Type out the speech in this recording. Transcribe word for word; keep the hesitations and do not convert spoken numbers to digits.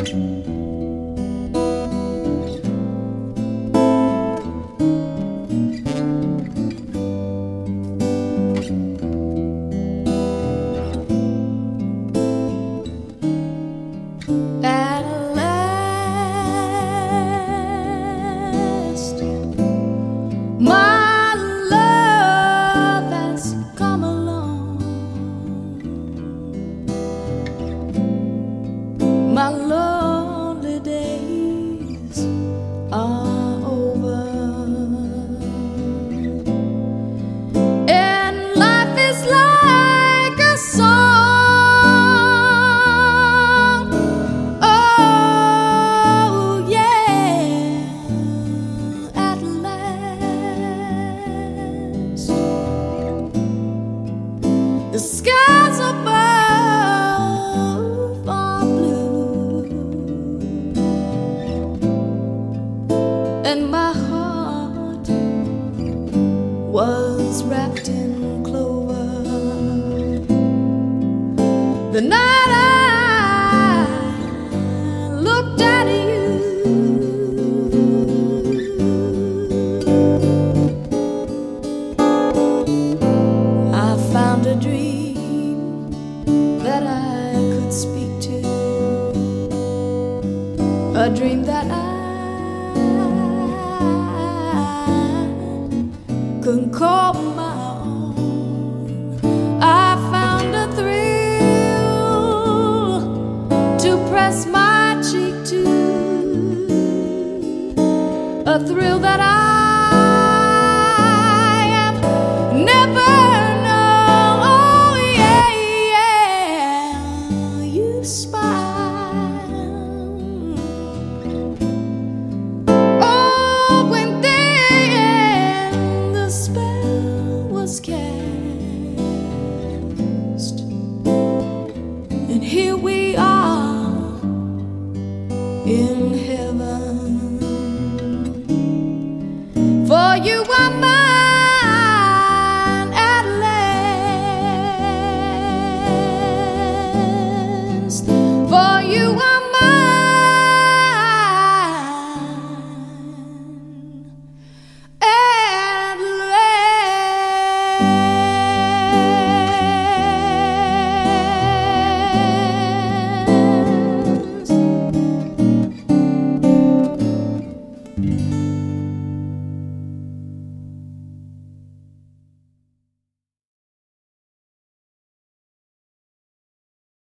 My lonely days are over, and life is like a song. Oh yeah, at last the skies above and my heart was wrapped in clover. The night I looked at you, I found a dream that I could speak to, a dream that I couldn't call my own. I found a thrill to press my cheek to, a thrill that I have never known. Oh yeah, yeah, you smile. And here we are in